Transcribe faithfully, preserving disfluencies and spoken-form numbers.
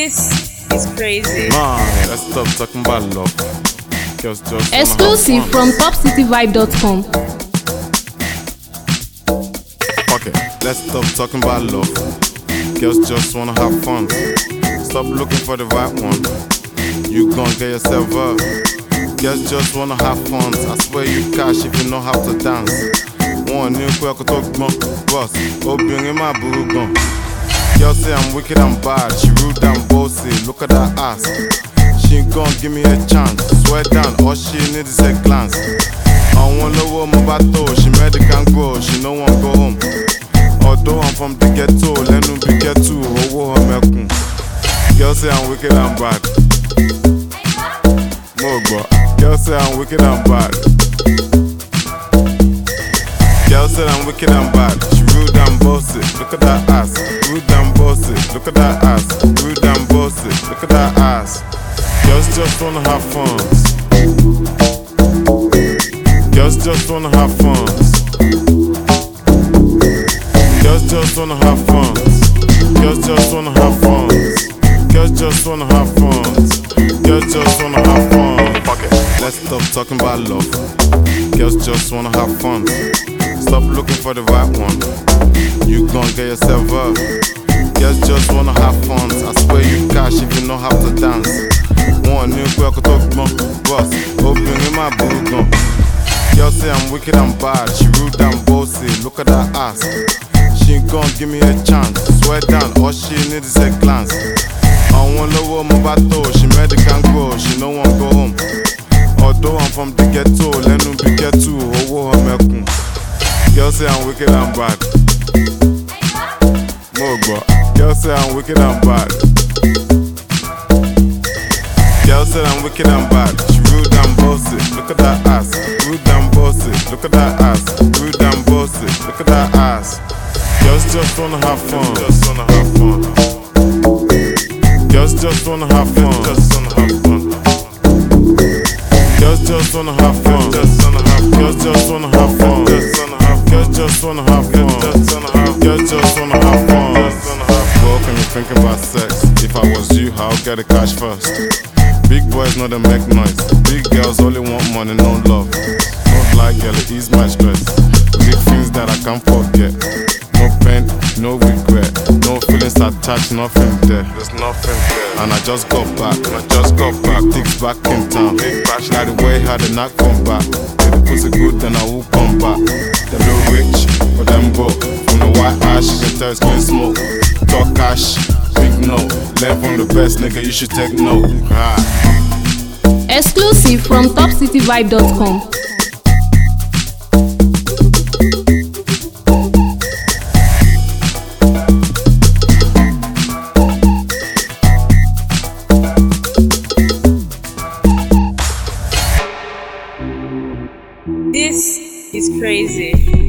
This is crazy. Man, let's stop talking about love. Girls just Exclusive from top city vibe dot com. Okay, let's stop talking about love. Girls just wanna have fun. Stop looking for the right one. You gon' get yourself up. Girls just wanna have fun. I swear you cash if you know how to dance. One new quick talk boss. Obìnrin my boo gun. Girl say I'm wicked and bad. She rude and bossy. Look at that ass. She gon' give me a chance. Swear down, all she need is a glance. I wanna know what my battle. She made the gang grow. She no one go home. Although I'm from the ghetto, let me be ghetto. Oh, oh, mekun. Girl say I'm wicked and bad. Mogba. Girl say I'm wicked and bad. Girl say I'm wicked and bad. She rude and bossy. Look at that ass. Rude and bossy. Look at that ass. Rude and bossy. Look at that ass. Girls just wanna have fun. Girls just wanna have fun. Girls just wanna have fun. Girls just wanna have fun. Girls just wanna have fun. Girls just wanna have fun. Fuck it. Let's stop talking about love. Girls just wanna have fun. Stop looking for the right one. You gon' get yourself up. Girls just wanna have fun. I swear you cash if you know how to dance. One new quick talk boss. Obìnrin my boo gun. Girl say I'm wicked and bad. She rude and bossy. Look at that ass. She gon' give me a chance. Swear down, all she need is a glance. I wanna know what my battle. She made the gang grow. She no one go home. Although I'm from the ghetto, let me be ghetto. Oh, oh, mekun. Girl say I'm wicked and bad. Mogba. Girl say I'm wicked and bad. Girl say I'm wicked and bad. She rude and bossy. Look at that ass. Rude and bossy. Look at that ass. Rude and bossy. Look at that ass. Girls just wanna have fun. Just wanna have fun. Girls just wanna have fun. Just wanna have fun. Girls just wanna have fun. Just wanna have. Girls just wanna have fun. Just wanna have. Girls just wanna have fun. Just wanna have. Girls just wanna have fun. What can you thinking about sex? If I was you, I'll get the cash first. Big boys know they make noise. Big girls only want money, no love. Don't like girl, it ease my stress. Big things that I can't forget. No pain, no regret. No feelings attached, nothing there. There's nothing there. And I just got back. I just got back. Things back in town. Big bash. Now the way how the knock come back. If the pussy good, then I will come back. Them low rich, but them broke. From the white ash, you can tell it's clean smoke. Talk cash, big no. Learn from the best, nigga, you should take note. Ah. Exclusive from top city vibe dot com. This is crazy.